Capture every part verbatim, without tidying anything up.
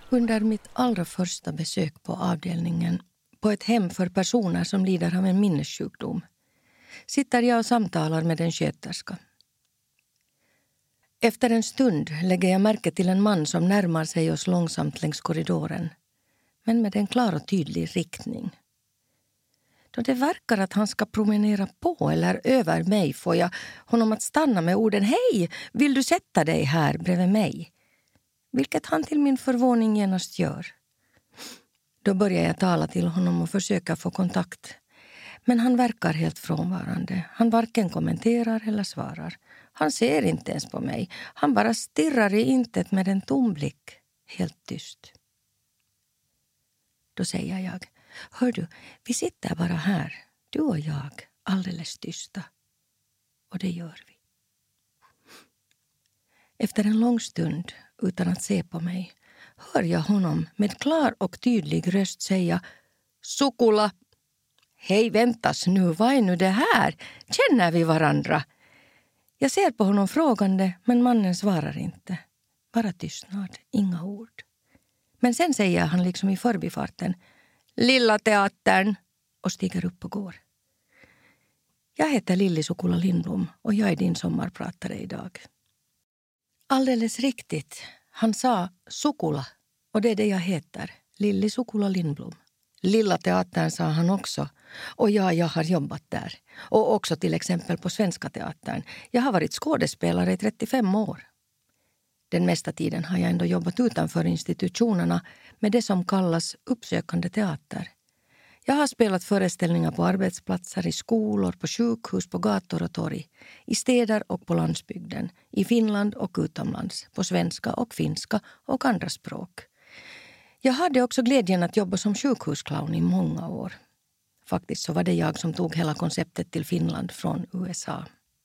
Under mitt allra första besök på avdelningen på ett hem för personer som lider av en minnessjukdom sitter jag och samtalar med en sköterska. Efter en stund lägger jag märke till en man som närmar sig oss långsamt längs korridoren, men med en klar och tydlig riktning. Då det verkar att han ska promenera på eller över mig får jag honom att stanna med orden "Hej, vill du sätta dig här bredvid mig?" Vilket han till min förvåning genast gör. Då börjar jag tala till honom och försöka få kontakt. Men han verkar helt frånvarande. Han varken kommenterar eller svarar. Han ser inte ens på mig. Han bara stirrar i intet med en tom blick. Helt tyst. Då säger jag: "Hör du, vi sitter bara här. Du och jag, alldeles tysta." Och det gör vi. Efter en lång stund, utan att se på mig, hör jag honom med klar och tydlig röst säga: "Sukula! Hej, väntas nu, vad är nu det här? Känner vi varandra?" Jag ser på honom frågande, men mannen svarar inte. Bara tystnad, inga ord. Men sen säger han liksom i förbifarten: "Lilla teatern!" och stiger upp och går. Jag heter Lilli Sukula Lindblom och jag är din sommarpratare idag. Alldeles riktigt. Han sa Sukula och det är det jag heter. Lilli Sukula Lindblom. Lilla teatern sa han också. Och ja, jag har jobbat där. Och också till exempel på Svenska teatern. Jag har varit skådespelare i trettiofem år. Den mesta tiden har jag ändå jobbat utanför institutionerna med det som kallas uppsökande teater. Jag har spelat föreställningar på arbetsplatser, i skolor, på sjukhus, på gator och torg, i städer och på landsbygden, i Finland och utomlands, på svenska och finska och andra språk. Jag hade också glädjen att jobba som sjukhusclown i många år. Faktiskt så var det jag som tog hela konceptet till Finland från U S A.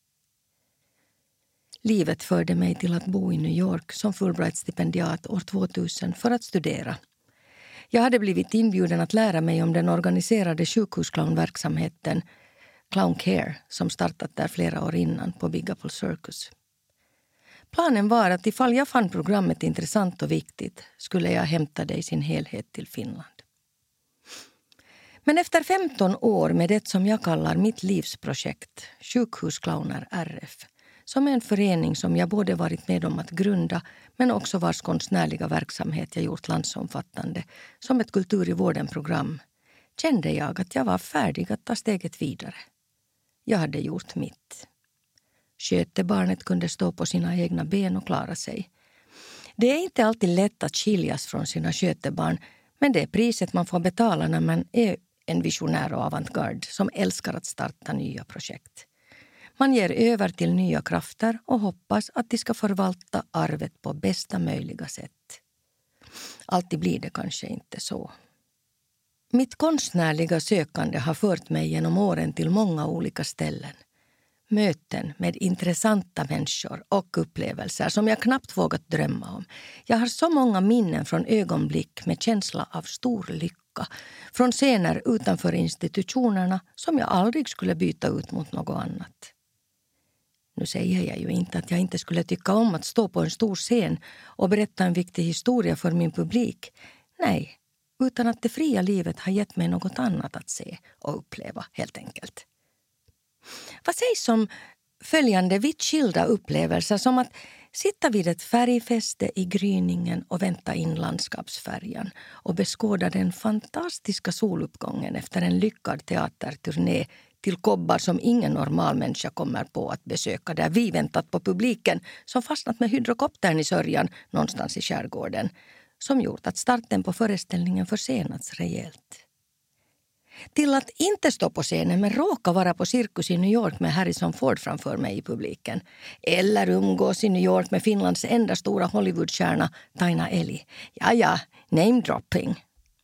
Livet förde mig till att bo i New York som Fulbright-stipendiat år tvåtusen för att studera. Jag hade blivit inbjuden att lära mig om den organiserade sjukhusclownverksamheten Clown Care som startat där flera år innan på Big Apple Circus. Planen var att ifall jag fann programmet intressant och viktigt skulle jag hämta det i sin helhet till Finland. Men efter femton år med det som jag kallar mitt livsprojekt, Sjukhusclowner R F, som är en förening som jag både varit med om att grunda men också vars konstnärliga verksamhet jag gjort landsomfattande som ett kultur i vården-program, kände jag att jag var färdig att ta steget vidare. Jag hade gjort mitt. Skötebarnet kunde stå på sina egna ben och klara sig. Det är inte alltid lätt att skiljas från sina skötebarn, men det är priset man får betala när man är en visionär och avantgarde som älskar att starta nya projekt. Man ger över till nya krafter och hoppas att de ska förvalta arvet på bästa möjliga sätt. Alltid blir det kanske inte så. Mitt konstnärliga sökande har fört mig genom åren till många olika ställen. Möten med intressanta människor och upplevelser som jag knappt vågat drömma om. Jag har så många minnen från ögonblick med känsla av stor lycka. Från scener utanför institutionerna som jag aldrig skulle byta ut mot något annat. Nu säger jag ju inte att jag inte skulle tycka om att stå på en stor scen och berätta en viktig historia för min publik. Nej, utan att det fria livet har gett mig något annat att se och uppleva helt enkelt. Vad sägs om följande vitt skilda upplevelser som att sitta vid ett färgfäste i gryningen och vänta in landskapsfärjan och beskåda den fantastiska soluppgången efter en lyckad teaterturné till kobbar som ingen normal människa kommer på att besöka där vi väntat på publiken som fastnat med hydrokoptern i sörjan någonstans i skärgården som gjort att starten på föreställningen försenats rejält. Till att inte stå på scenen men råka vara på cirkus i New York med Harrison Ford framför mig i publiken. Eller umgås i New York med Finlands enda stora Hollywoodstjärna Taina Eli. Ja, ja, name dropping.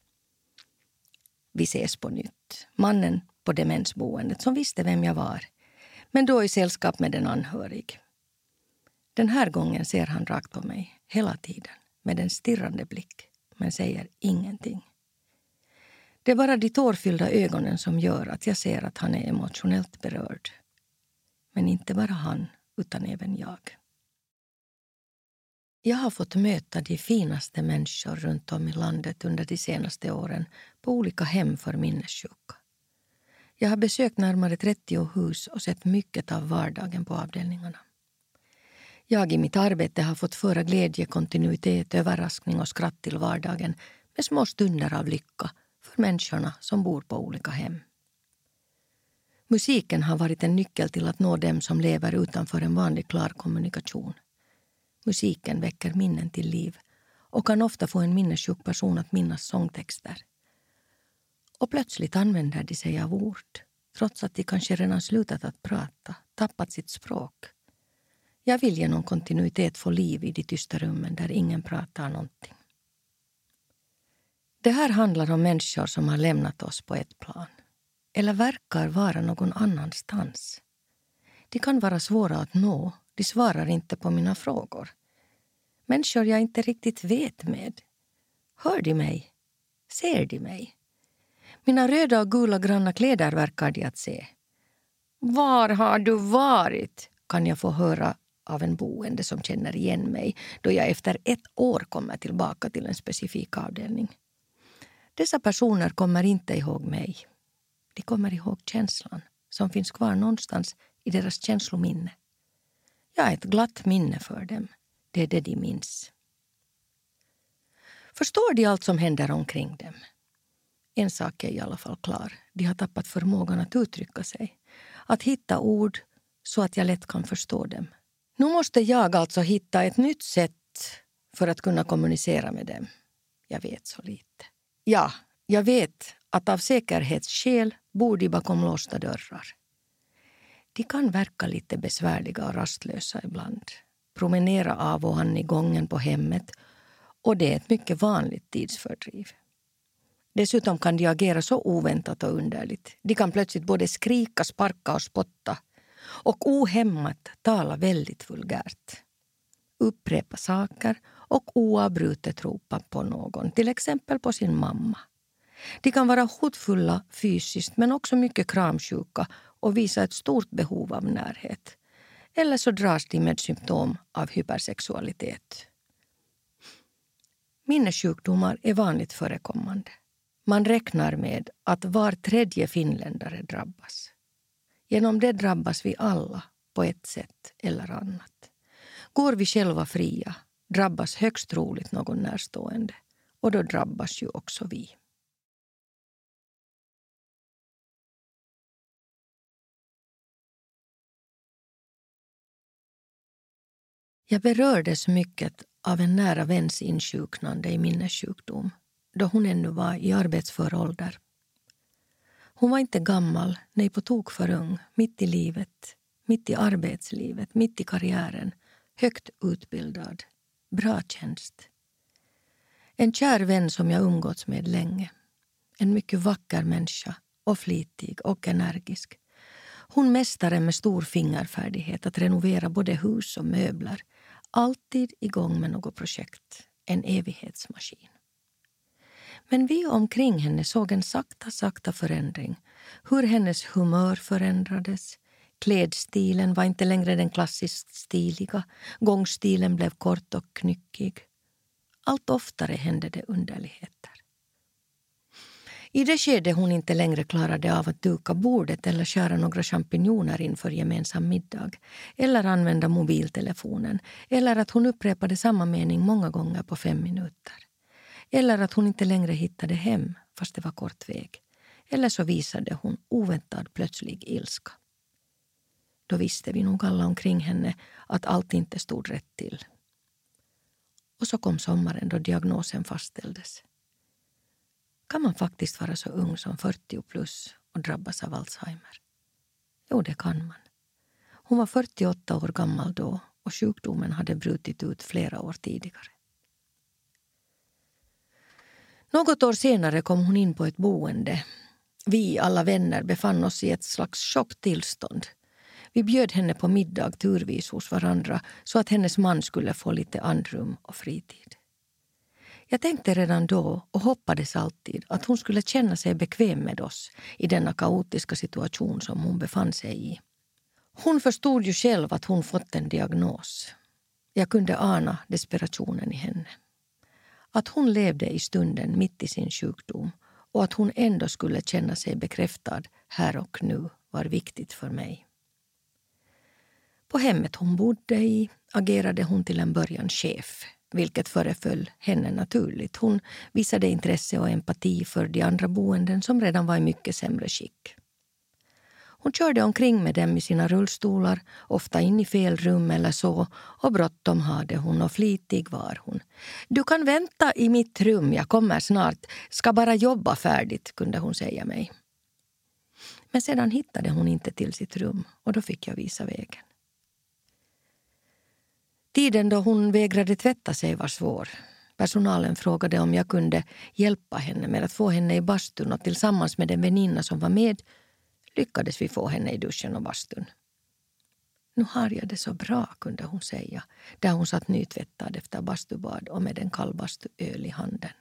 Vi ses på nytt. Mannen på demensboendet som visste vem jag var. Men då i sällskap med en anhörig. Den här gången ser han rakt på mig hela tiden med en stirrande blick men säger ingenting. Det är bara de tårfyllda ögonen som gör att jag ser att han är emotionellt berörd. Men inte bara han, utan även jag. Jag har fått möta de finaste människor runt om i landet under de senaste åren på olika hem för minnessjuka. Jag har besökt närmare trettio hus och sett mycket av vardagen på avdelningarna. Jag i mitt arbete har fått föra glädje, kontinuitet, överraskning och skratt till vardagen med små stunder av lycka för människorna som bor på olika hem. Musiken har varit en nyckel till att nå dem som lever utanför en vanlig klar kommunikation. Musiken väcker minnen till liv och kan ofta få en minnessjuk person att minnas sångtexter. Och plötsligt använder de sig av ord, trots att de kanske redan slutat att prata, tappat sitt språk. Jag vill genom kontinuitet få liv i de tysta rummen där ingen pratar någonting. Det här handlar om människor som har lämnat oss på ett plan. Eller verkar vara någon annanstans. De kan vara svåra att nå. De svarar inte på mina frågor. Människor jag inte riktigt vet med. Hör de mig? Ser de mig? Mina röda och gula granna kläder verkar de att se. Var har du varit? Kan jag få höra av en boende som känner igen mig då jag efter ett år kommer tillbaka till en specifik avdelning. Dessa personer kommer inte ihåg mig. De kommer ihåg känslan som finns kvar någonstans i deras känslominne. Jag är ett glatt minne för dem. Det är det de minns. Förstår de allt som händer omkring dem? En sak är i alla fall klar. De har tappat förmågan att uttrycka sig. Att hitta ord så att jag lätt kan förstå dem. Nu måste jag alltså hitta ett nytt sätt för att kunna kommunicera med dem. Jag vet så lite. Ja, jag vet att av säkerhetsskäl bor de bakom låsta dörrar. De kan verka lite besvärliga och rastlösa ibland. Promenera av och an i gången på hemmet. Och det är ett mycket vanligt tidsfördriv. Dessutom kan de agera så oväntat och underligt. De kan plötsligt både skrika, sparka och spotta. Och ohämmat tala väldigt vulgärt. Upprepa saker och oavbrutet ropa på någon. Till exempel på sin mamma. De kan vara hotfulla fysiskt men också mycket kramsjuka och visa ett stort behov av närhet. Eller så dras de med symptom av hypersexualitet. Minnessjukdomar är vanligt förekommande. Man räknar med att var tredje finländare drabbas. Genom det drabbas vi alla på ett sätt eller annat. Går vi själva fria drabbas högst troligt någon närstående. Och då drabbas ju också vi. Jag berördes mycket av en nära väns insjuknande i minnessjukdom då hon ännu var i arbetsför ålder. Hon var inte gammal, nej på tok för ung, mitt i livet, mitt i arbetslivet, mitt i karriären, högt utbildad, bra tjänst. En kär vän som jag umgåtts med länge. En mycket vacker människa och flitig och energisk. Hon mästare med stor fingerfärdighet att renovera både hus och möbler. Alltid igång med något projekt. En evighetsmaskin. Men vi omkring henne såg en sakta, sakta förändring. Hur hennes humör förändrades. Klädstilen var inte längre den klassiskt stiliga. Gångstilen blev kort och knyckig. Allt oftare hände det underligheter. I det skede hon inte längre klarade av att duka bordet eller skära några champinjoner inför gemensam middag. Eller använda mobiltelefonen. Eller att hon upprepade samma mening många gånger på fem minuter. Eller att hon inte längre hittade hem fast det var kort väg. Eller så visade hon oväntad plötslig ilska. Då visste vi nog alla omkring henne att allt inte stod rätt till. Och så kom sommaren då diagnosen fastställdes. Kan man faktiskt vara så ung som fyrtio plus och drabbas av Alzheimer? Jo, det kan man. Hon var fyrtioåtta år gammal då och sjukdomen hade brutit ut flera år tidigare. Något år senare kom hon in på ett boende. Vi, alla vänner, befann oss i ett slags chocktillstånd. Vi bjöd henne på middag turvis hos varandra så att hennes man skulle få lite andrum och fritid. Jag tänkte redan då och hoppades alltid att hon skulle känna sig bekväm med oss i denna kaotiska situation som hon befann sig i. Hon förstod ju själv att hon fått en diagnos. Jag kunde ana desperationen i henne. Att hon levde i stunden mitt i sin sjukdom och att hon ändå skulle känna sig bekräftad här och nu var viktigt för mig. På hemmet hon bodde i agerade hon till en början chef, vilket föreföll henne naturligt. Hon visade intresse och empati för de andra boenden som redan var i mycket sämre skick. Hon körde omkring med dem i sina rullstolar, ofta in i fel rum eller så, och bråttom hade hon och flitig var hon. Du kan vänta i mitt rum, jag kommer snart, ska bara jobba färdigt, kunde hon säga mig. Men sedan hittade hon inte till sitt rum och då fick jag visa vägen. Tiden då hon vägrade tvätta sig var svår. Personalen frågade om jag kunde hjälpa henne med att få henne i bastun och tillsammans med en väninna som var med lyckades vi få henne i duschen och bastun. Nu har jag det så bra, kunde hon säga, där hon satt nytvättad efter bastubad och med en kall bastuöl i handen.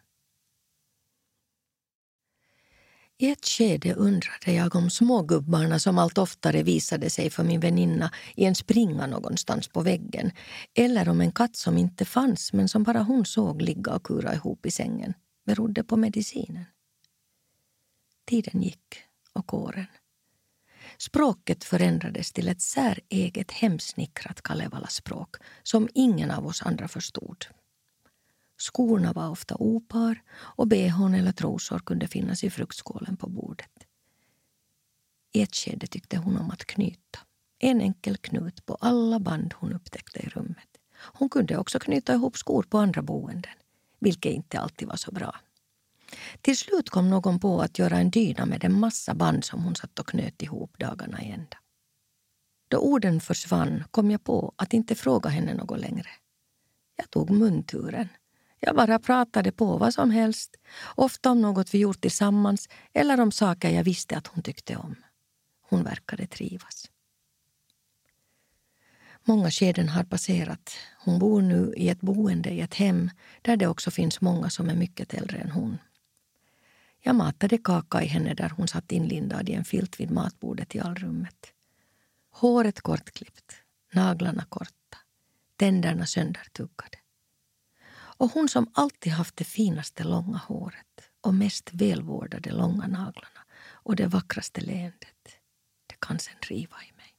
I ett skede undrade jag om smågubbarna som allt oftare visade sig för min väninna i en springa någonstans på väggen eller om en katt som inte fanns men som bara hon såg ligga och kura ihop i sängen berodde på medicinen. Tiden gick och åren. Språket förändrades till ett säreget hemsnickrat Kalevala-språk som ingen av oss andra förstod. Skorna var ofta opar och behån eller trosor kunde finnas i fruktskålen på bordet. I ett skede tyckte hon om att knyta. En enkel knut på alla band hon upptäckte i rummet. Hon kunde också knyta ihop skor på andra boenden, vilket inte alltid var så bra. Till slut kom någon på att göra en dyna med en massa band som hon satt och knöt ihop dagarna i ända. Då orden försvann kom jag på att inte fråga henne något längre. Jag tog munturen. Jag bara pratade på vad som helst, ofta om något vi gjort tillsammans eller om saker jag visste att hon tyckte om. Hon verkade trivas. Många skeden har passerat. Hon bor nu i ett boende i ett hem där det också finns många som är mycket äldre än hon. Jag matade kaka i henne där hon satt inlindad i en filt vid matbordet i allrummet. Håret kortklippt, naglarna korta, tänderna söndertuggade. Och hon som alltid haft det finaste långa håret och mest välvårdade långa naglarna och det vackraste leendet, det kan sen riva i mig.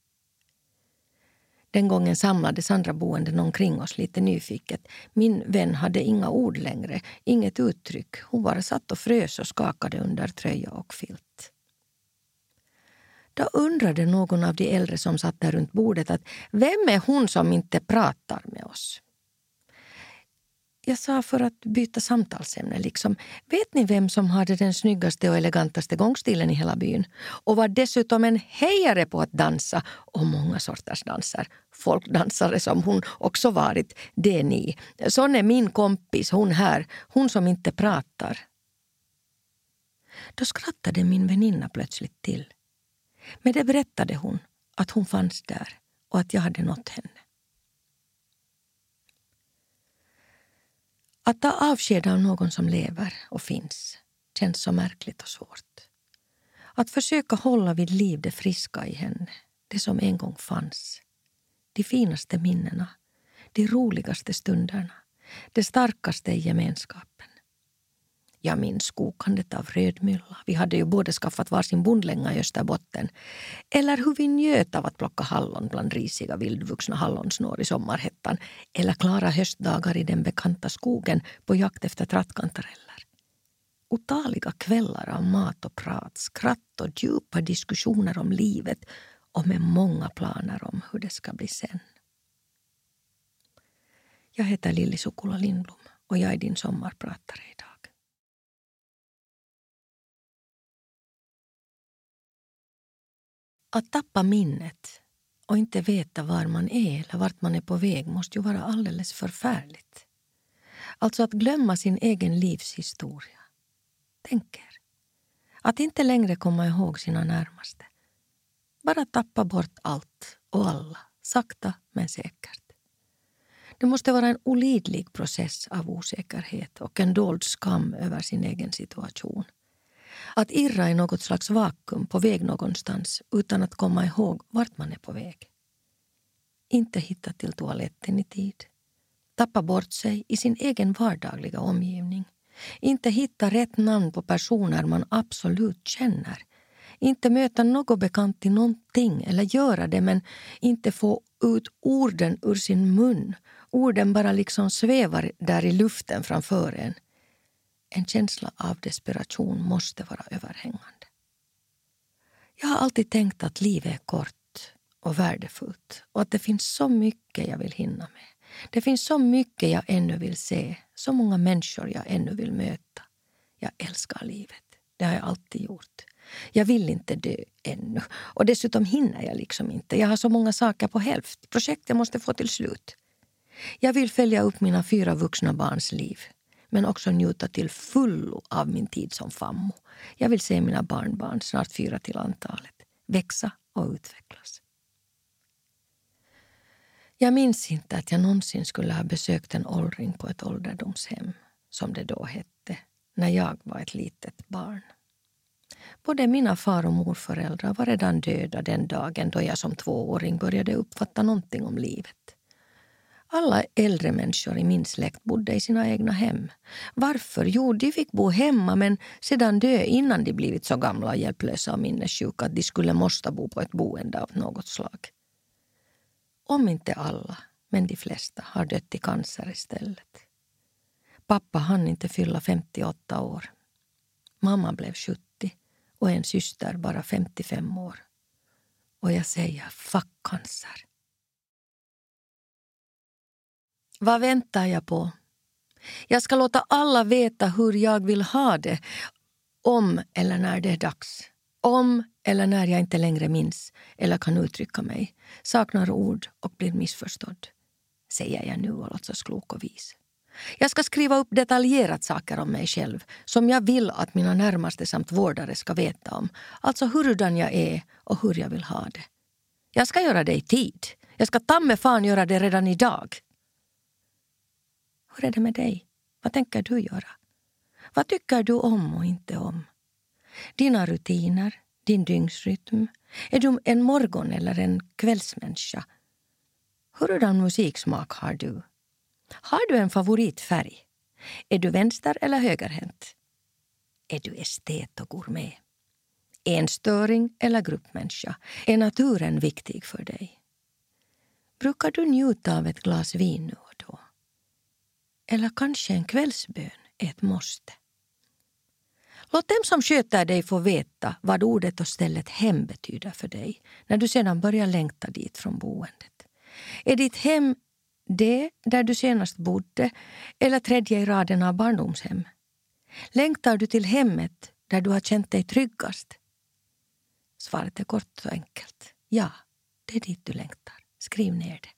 Den gången samlades andra boenden omkring oss lite nyfiket. Min vän hade inga ord längre, inget uttryck. Hon bara satt och frös och skakade under tröja och filt. Då undrade någon av de äldre som satt där runt bordet att vem är hon som inte pratar med oss? Jag sa för att byta samtalsämne liksom, vet ni vem som hade den snyggaste och elegantaste gångstilen i hela byn? Och var dessutom en hejare på att dansa och många sorters danser. Folkdansare som hon också varit, det är ni. Sån är min kompis, hon här, hon som inte pratar. Då skrattade min väninna plötsligt till. Men det berättade hon att hon fanns där och att jag hade nått henne. Att ta avsked av någon som lever och finns känns så märkligt och svårt. Att försöka hålla vid liv det friska i henne, det som en gång fanns. De finaste minnena, de roligaste stunderna, det starkaste i gemenskapen. Jag minns kokandet av rödmylla. Vi hade ju både skaffat varsin bondlänga i Österbotten. Eller hur vi njöt av att plocka hallon bland risiga vildvuxna hallonsnår i sommarhettan. Eller klara höstdagar i den bekanta skogen på jakt efter trattkantareller. Otaliga kvällar av mat och prat, skratt och djupa diskussioner om livet och med många planer om hur det ska bli sen. Jag heter Lilli Sukula Lindblom och jag är din sommarpratare idag. Att tappa minnet och inte veta var man är eller vart man är på väg måste ju vara alldeles förfärligt. Alltså att glömma sin egen livshistoria. Tänk er. Att inte längre komma ihåg sina närmaste. Bara tappa bort allt och alla, sakta men säkert. Det måste vara en olidlig process av osäkerhet och en dold skam över sin egen situation. Att irra i något slags vakuum på väg någonstans utan att komma ihåg vart man är på väg. Inte hitta till toaletten i tid. Tappa bort sig i sin egen vardagliga omgivning. Inte hitta rätt namn på personer man absolut känner. Inte möta något bekant i någonting eller göra det men inte få ut orden ur sin mun. Orden bara liksom svävar där i luften framför en. En känsla av desperation måste vara överhängande. Jag har alltid tänkt att livet är kort och värdefullt och att det finns så mycket jag vill hinna med. Det finns så mycket jag ännu vill se, så många människor jag ännu vill möta. Jag älskar livet, det har jag alltid gjort. Jag vill inte dö ännu och dessutom hinner jag liksom inte. Jag har så många saker på hälft, projekt jag måste få till slut. Jag vill följa upp mina fyra vuxna barns liv, men också njuta till fullo av min tid som fammo. Jag vill se mina barnbarn, snart fyra till antalet, växa och utvecklas. Jag minns inte att jag någonsin skulle ha besökt en åldring på ett ålderdomshem, som det då hette, när jag var ett litet barn. Både mina far- och morföräldrar var redan döda den dagen då jag som tvååring började uppfatta någonting om livet. Alla äldre människor i min släkt bodde i sina egna hem. Varför? Jo, de fick bo hemma men sedan dö innan de blivit så gamla och hjälplösa och minnessjuka att de skulle måste bo på ett boende av något slag. Om inte alla, men de flesta har dött i cancer istället. Pappa hann inte fylla femtioåtta år. Mamma blev sjuttio och en syster bara femtiofem år. Och jag säger fuck cancer. Vad väntar jag på? Jag ska låta alla veta hur jag vill ha det, om eller när det är dags. Om eller när jag inte längre minns eller kan uttrycka mig, saknar ord och blir missförstådd. Säger jag nu och låtsas klok och vis. Jag ska skriva upp detaljerat saker om mig själv som jag vill att mina närmaste samt vårdare ska veta om. Alltså hurdan jag är och hur jag vill ha det. Jag ska göra det i tid. Jag ska ta med fan göra det redan idag. Hur är det med dig? Vad tänker du göra? Vad tycker du om och inte om? Dina rutiner, din dygnsrytm. Är du en morgon- eller en kvällsmänniska? Hurdan musiksmak har du? Har du en favoritfärg? Är du vänster- eller högerhänt? Är du estet och gourmet? Enstöring eller gruppmänniska? Är naturen viktig för dig? Brukar du njuta av ett glas vin nu och då? Eller kanske en kvällsbön är ett måste? Låt dem som sköter dig få veta vad ordet och stället hem betyder för dig när du sedan börjar längta dit från boendet. Är ditt hem det där du senast bodde eller tredje i raden av barndomshem? Längtar du till hemmet där du har känt dig tryggast? Svaret är kort och enkelt. Ja, det är dit du längtar. Skriv ner det.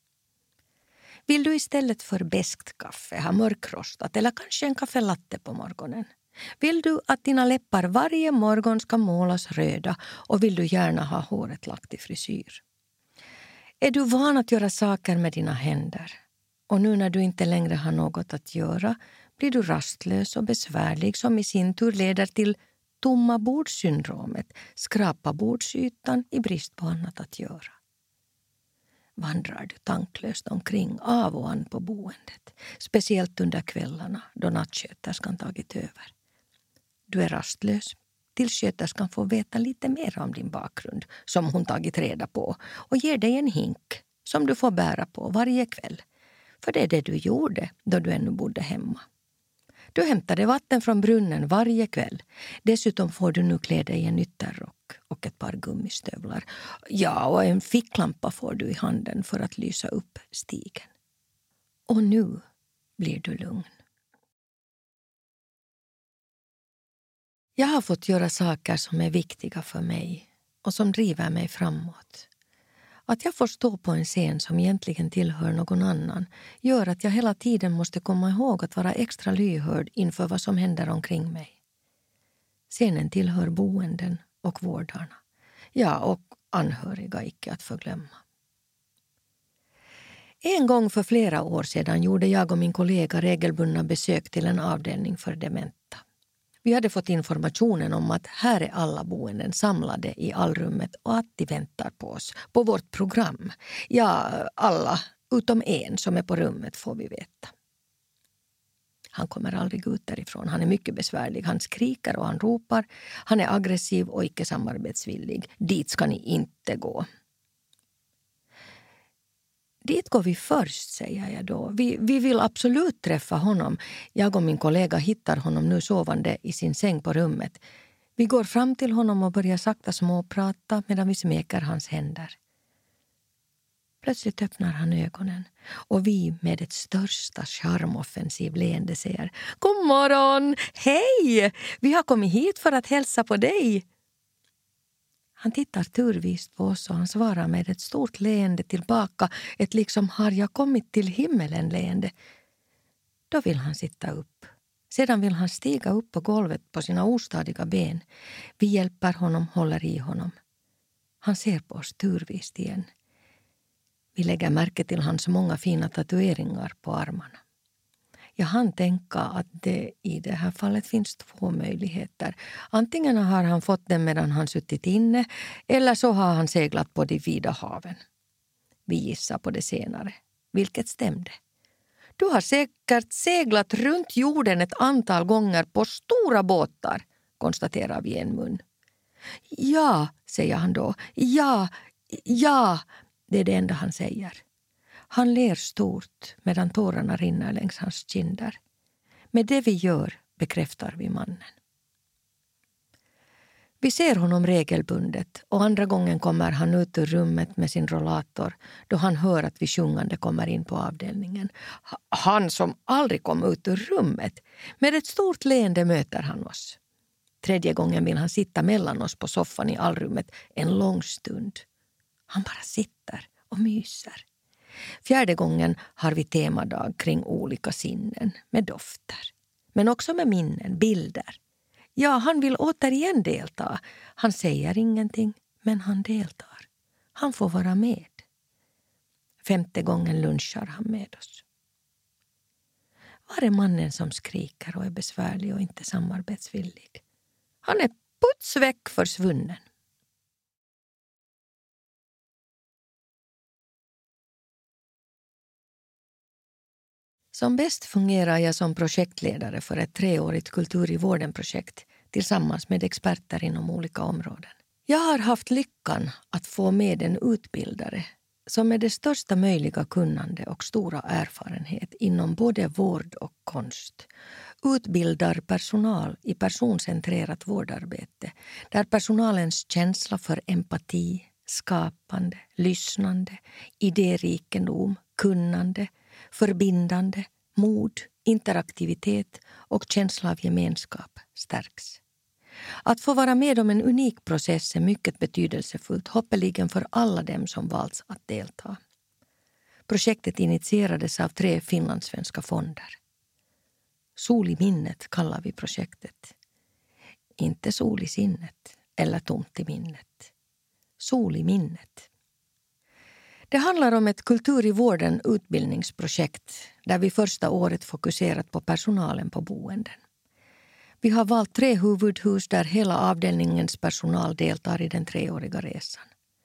Vill du istället för beskt kaffe ha mörkrostat eller kanske en kaffelatte på morgonen? Vill du att dina läppar varje morgon ska målas röda och vill du gärna ha håret lagt i frisyr? Är du van att göra saker med dina händer? Och nu när du inte längre har något att göra blir du rastlös och besvärlig som i sin tur leder till tomma bordssyndromet, skrapa bordsytan i brist på annat att göra. Vandrar du tanklöst omkring av och an på boendet, speciellt under kvällarna då nattsköterskan tagit över. Du är rastlös tills sköterskan får veta lite mer om din bakgrund som hon tagit reda på och ger dig en hink som du får bära på varje kväll. För det är det du gjorde då du ännu bodde hemma. Du hämtade vatten från brunnen varje kväll. Dessutom får du nu klä dig i en ytterrock och ett par gummistövlar. Ja, och en ficklampa får du i handen för att lysa upp stigen. Och nu blir du lugn. Jag har fått göra saker som är viktiga för mig och som driver mig framåt. Att jag får stå på en scen som egentligen tillhör någon annan gör att jag hela tiden måste komma ihåg att vara extra lyhörd inför vad som händer omkring mig. Scenen tillhör boenden och vårdarna. Ja, och anhöriga icke att förglömma. En gång för flera år sedan gjorde jag och min kollega regelbundna besök till en avdelning för dementa. Vi hade fått informationen om att här är alla boenden samlade i allrummet och att de väntar på oss, på vårt program. Ja, alla, utom en som är på rummet får vi veta. Han kommer aldrig ut därifrån. Han är mycket besvärlig. Han skriker och han ropar. Han är aggressiv och icke samarbetsvillig. Dit ska ni inte gå. Dit går vi först, säger jag då. Vi, vi vill absolut träffa honom. Jag och min kollega hittar honom nu sovande i sin säng på rummet. Vi går fram till honom och börjar sakta småprata medan vi smeker hans händer. Plötsligt öppnar han ögonen och vi med ett största charmoffensiv leende säger: God morgon! Hej! Vi har kommit hit för att hälsa på dig. Han tittar turvist på oss och han svarar med ett stort leende tillbaka. Ett liksom har jag kommit till himmelen leende. Då vill han sitta upp. Sedan vill han stiga upp på golvet på sina ostadiga ben. Vi hjälper honom, håller i honom. Han ser på oss turvist igen. Vi lägger märke till hans många fina tatueringar på armarna. Jag hann tänka att det i det här fallet finns två möjligheter. Antingen har han fått den medan han suttit inne eller så har han seglat på de vida haven. Vi gissar på det senare, vilket stämde. Du har säkert seglat runt jorden ett antal gånger på stora båtar, konstaterar vi en mun. Ja, säger han då. Ja, ja, det är det enda han säger. Han ler stort medan tårarna rinner längs hans kinder. Med det vi gör bekräftar vi mannen. Vi ser honom regelbundet och andra gången kommer han ut ur rummet med sin rollator då han hör att vi sjungande kommer in på avdelningen. Han som aldrig kom ut ur rummet. Med ett stort leende möter han oss. Tredje gången vill han sitta mellan oss på soffan i allrummet en lång stund. Han bara sitter och myser. Fjärde gången har vi temadag kring olika sinnen med dofter. Men också med minnen, bilder. Ja, han vill återigen delta. Han säger ingenting, men han deltar. Han får vara med. Femte gången lunchar han med oss. Var är mannen som skriker och är besvärlig och inte samarbetsvillig? Han är putsväck försvunnen. Som bäst fungerar jag som projektledare för ett treårigt kultur i vården-projekt tillsammans med experter inom olika områden. Jag har haft lyckan att få med en utbildare som med det största möjliga kunnande och stora erfarenhet inom både vård och konst utbildar personal i personcentrerat vårdarbete där personalens känsla för empati, skapande, lyssnande, idérikedom, kunnande, förbindande, mod, interaktivitet och känsla av gemenskap stärks. Att få vara med om en unik process är mycket betydelsefullt, hoppeligen för alla dem som valts att delta. Projektet initierades av tre finlandssvenska fonder. Sol i minnet kallar vi projektet. Inte sol i sinnet eller tomt i minnet. Sol i minnet. Det handlar om ett kultur i vården utbildningsprojekt där vi första året fokuserat på personalen på boenden. Vi har valt tre huvudhus där hela avdelningens personal deltar i den treåriga resan.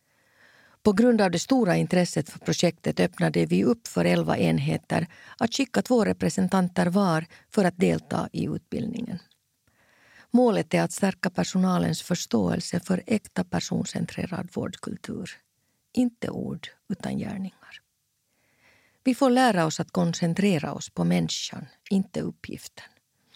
På grund av det stora intresset för projektet öppnade vi upp för elva enheter att skicka två representanter var för att delta i utbildningen. Målet är att stärka personalens förståelse för äkta personcentrerad vårdkultur. Inte ord utan gärningar. Vi får lära oss att koncentrera oss på människan, inte uppgiften.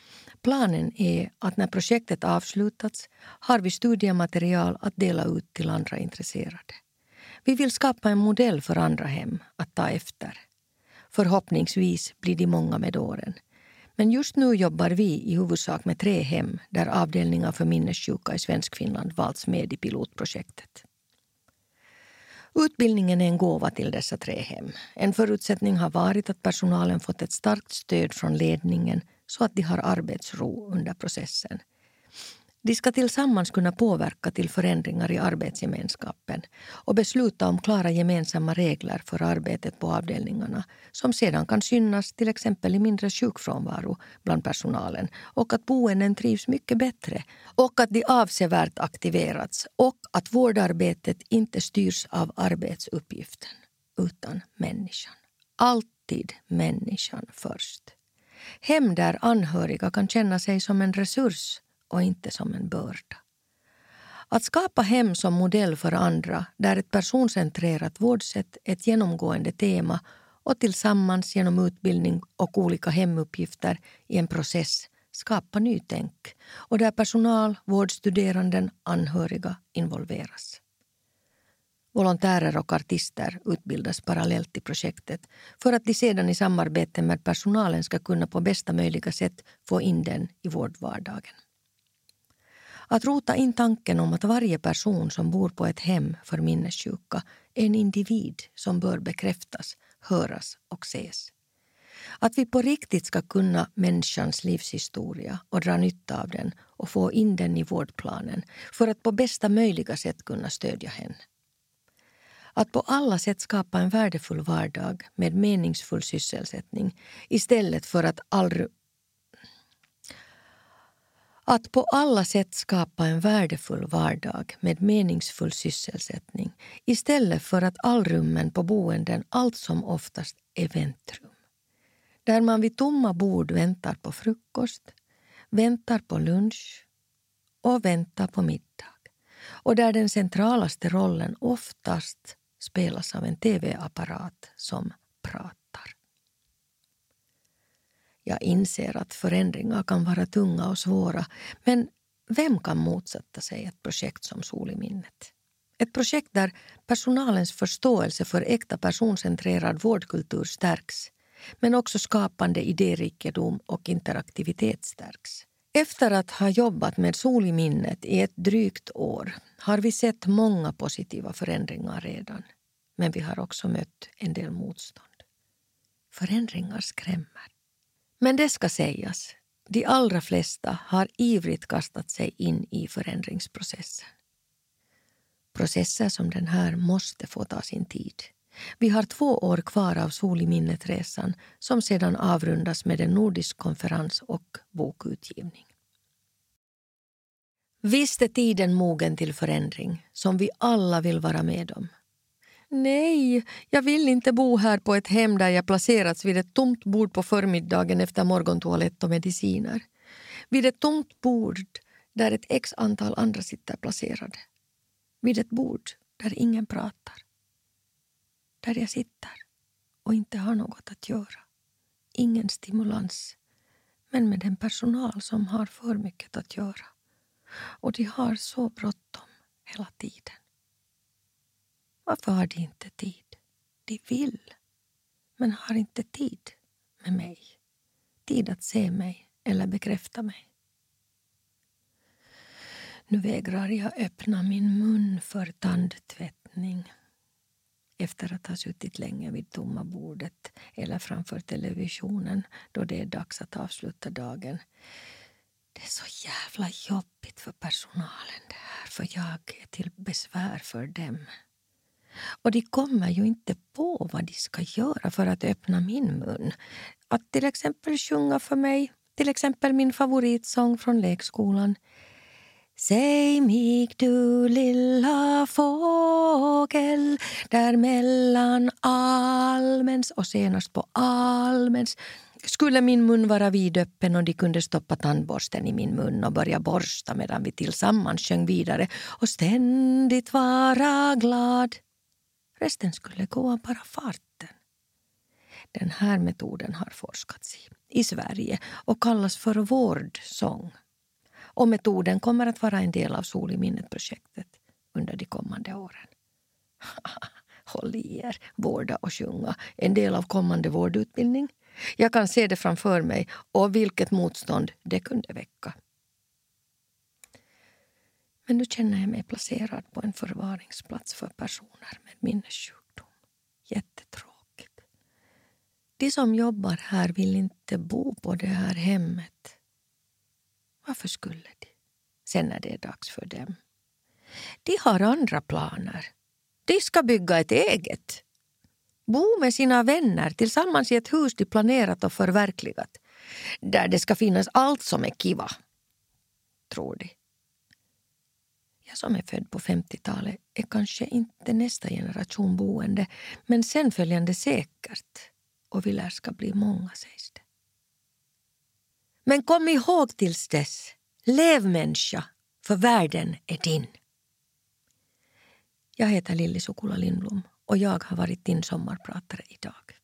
Planen är att när projektet avslutats har vi studiematerial att dela ut till andra intresserade. Vi vill skapa en modell för andra hem att ta efter. Förhoppningsvis blir de många med åren. Men just nu jobbar vi i huvudsak med tre hem där avdelningar för minnessjuka i Svenskfinland valts med i pilotprojektet. Utbildningen är en gåva till dessa tre hem. En förutsättning har varit att personalen fått ett starkt stöd från ledningen så att de har arbetsro under processen. De ska tillsammans kunna påverka till förändringar i arbetsgemenskapen och besluta om klara gemensamma regler för arbetet på avdelningarna som sedan kan synas till exempel i mindre sjukfrånvaro bland personalen och att boenden trivs mycket bättre och att de avsevärt aktiverats och att vårdarbetet inte styrs av arbetsuppgiften utan människan. Alltid människan först. Hem där anhöriga kan känna sig som en resurs och inte som en börda. Att skapa hem som modell för andra där ett personcentrerat vårdsätt är ett genomgående tema och tillsammans genom utbildning och olika hemuppgifter i en process skapa nytänk och där personal, vårdstuderanden, anhöriga involveras. Volontärer och artister utbildas parallellt i projektet för att de sedan i samarbete med personalen ska kunna på bästa möjliga sätt få in den i vårdvardagen. Att rota in tanken om att varje person som bor på ett hem för minnessjuka är en individ som bör bekräftas, höras och ses. Att vi på riktigt ska kunna människans livshistoria och dra nytta av den och få in den i vårdplanen för att på bästa möjliga sätt kunna stödja henne. Att på alla sätt skapa en värdefull vardag med meningsfull sysselsättning istället för att aldrig Att på alla sätt skapa en värdefull vardag med meningsfull sysselsättning istället för att allrummen på boenden allt som oftast är väntrum. Där man vid tomma bord väntar på frukost, väntar på lunch och väntar på middag. Och där den centralaste rollen oftast spelas av en tv-apparat som pratar. Jag inser att förändringar kan vara tunga och svåra, men vem kan motsätta sig ett projekt som Sol i minnet? Ett projekt där personalens förståelse för äkta personcentrerad vårdkultur stärks, men också skapande idérikedom och interaktivitet stärks. Efter att ha jobbat med Sol i minnet i ett drygt år har vi sett många positiva förändringar redan, men vi har också mött en del motstånd. Förändringar skrämmer. Men det ska sägas, de allra flesta har ivrigt kastat sig in i förändringsprocessen. Processer som den här måste få ta sin tid. Vi har två år kvar av Sol i minnet-resan som sedan avrundas med en nordisk konferens och bokutgivning. Visst är tiden mogen till förändring som vi alla vill vara med om. Nej, jag vill inte bo här på ett hem där jag placerats vid ett tomt bord på förmiddagen efter morgontoalett och mediciner. Vid ett tomt bord där ett x antal andra sitter placerade. Vid ett bord där ingen pratar. Där jag sitter och inte har något att göra. Ingen stimulans, men med en personal som har för mycket att göra. Och de har så bråttom hela tiden. Varför har de inte tid? De vill, men har inte tid med mig. Tid att se mig eller bekräfta mig. Nu vägrar jag öppna min mun för tandtvättning. Efter att ha suttit länge vid tomma bordet eller framför televisionen då det är dags att avsluta dagen. Det är så jävla jobbigt för personalen det här, för jag är till besvär för dem. Och de kommer ju inte på vad de ska göra för att öppna min mun. Att till exempel sjunga för mig, till exempel min favoritsång från lekskolan. Säg mig du lilla fågel, där mellan almens och senast på almens skulle min mun vara vidöppen och de kunde stoppa tandborsten i min mun och börja borsta medan vi tillsammans sjöng vidare och ständigt vara glad. Resten skulle gå av bara farten. Den här metoden har forskats i, i Sverige och kallas för vårdsång. Och metoden kommer att vara en del av Sol i minnet-projektet under de kommande åren. Håll i er, vårda och sjunga. En del av kommande vårdutbildning. Jag kan se det framför mig och vilket motstånd det kunde väcka. Men nu känner jag mig placerad på en förvaringsplats för personer med minnessjukdom. Jättetråkigt. De som jobbar här vill inte bo på det här hemmet. Varför skulle de? sen när det är dags för dem. De har andra planer. De ska bygga ett eget. Bo med sina vänner tillsammans i ett hus de planerat och förverkligat. Där det ska finnas allt som är kiva, tror de. Jag som är född på femtiotalet är kanske inte nästa generation boende, men sen följande säkert. Och vi lär ska bli många, sägs det. Men kom ihåg tills dess, lev människa, för världen är din. Jag heter Lilli Sukula Lindblom och jag har varit din sommarpratare idag.